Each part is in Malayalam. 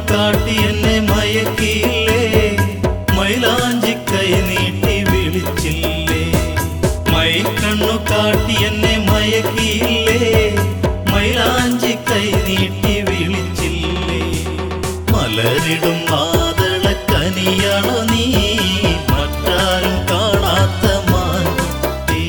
കാട്ടി എന്നെ മയക്കിയില്ലേ, മൈലാഞ്ചി കൈ നീട്ടി വിളിച്ചില്ലേ. മൈക്കണ്ണു കാട്ടി എന്നെ മയക്കിയില്ലേ, മൈലാഞ്ചി കൈ നീട്ടി വിളിച്ചില്ലേ. മലരിടും മാതളക്കനിയാണോ നീ, മറ്റാരും കാണാത്ത മാൻകുട്ടി.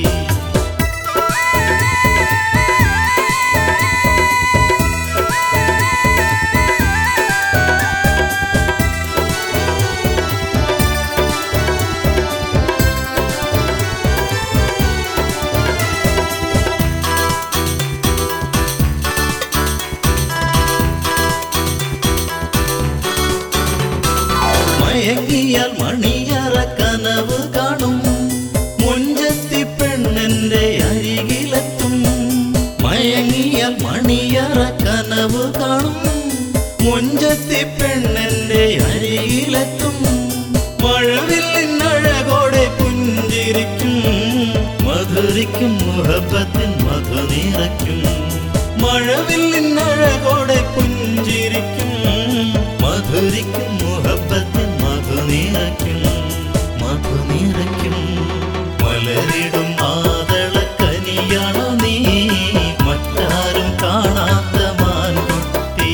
മയങ്ങിയാൽ മണിയറ കനവ് കാണും, മുഞ്ചത്തി പെണ്ണെന്റെ അരികിലെത്തും. മയങ്ങിയാൽ മണിയറ കനവ് കാണും, മുഞ്ചത്തി പെണ്ണെന്റെ അരികിലെത്തും. മഴവില്ലിനഴകോടെ പുഞ്ചിരിക്കും, മധുരിക്കും മുഹബത്തിൻ മധു നിറയ്ക്കും. മഴവില്ലിനഴകോടെ പുഞ്ചിരിക്കും, മധുരിക്കും മുഹബത്തിൻ മധു നിറയ്ക്കും, മധു നിറയ്ക്കും. മലരിടും മാതളക്കനിയാണോ നീ, മറ്റാരും കാണാത്ത മാൻകുട്ടി.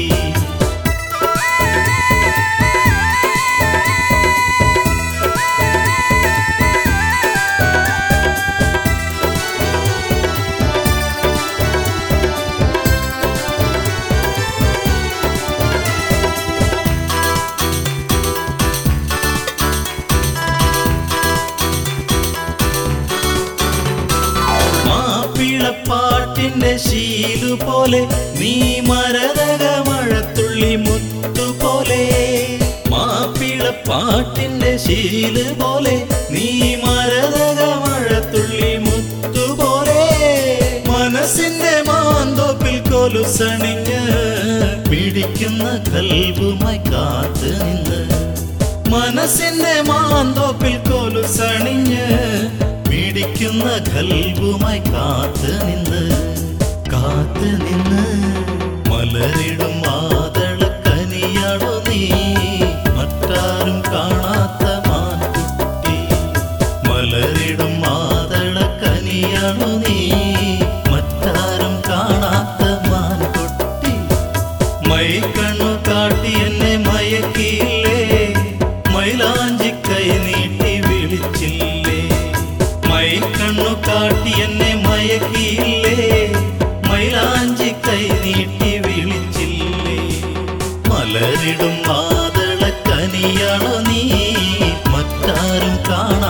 പാട്ടിന്റെ ശീലുപോലെ നീ മരതക മഴത്തുള്ളി മുത്തുപോലെ. മാപ്പിളപ്പാട്ടിന്റെ ശീലുപോലെ നീ മരതക മഴത്തുള്ളി മുത്തുപോലെ. മനസ്സിന്റെ മാന്തോപ്പിൽ കൊലുസണിഞ്ഞ് പിടിക്കുന്ന കൽബുമായി കാത്ത് നിന്ന്. മനസ്സിന്റെ മാന്തോപ്പിൽ കൊലുസണിഞ്ഞ് പിടിക്കുന്ന കൽബുമായി കാത്ത് നിന്ന്, കാത്ത് നിന്ന്. മലരിടും മാതളക്കനിയാണോ നീ, മറ്റാരും കാണാത്ത മാൻകുട്ടി. മലരിടും മാതളക്കനിയാണോ നീ, മറ്റാരും കാണാത്ത മാൻകുട്ടി. മൈക്കണ്ണു കാട്ടി എന്നെ മയക്കിയില്ലേ, മൈലാഞ്ചി കൈ നീട്ടി വിളിച്ചില്ലേ. മൈക്കണ്ണു കാട്ടി എന്നെ മയക്കിയില്ലേ, മൈലാഞ്ചി കൈ നീട്ടി വിളിച്ചില്ലേ. മലരിടും മാതളക്കനിയാണോ നീ, മറ്റാരും കാണാ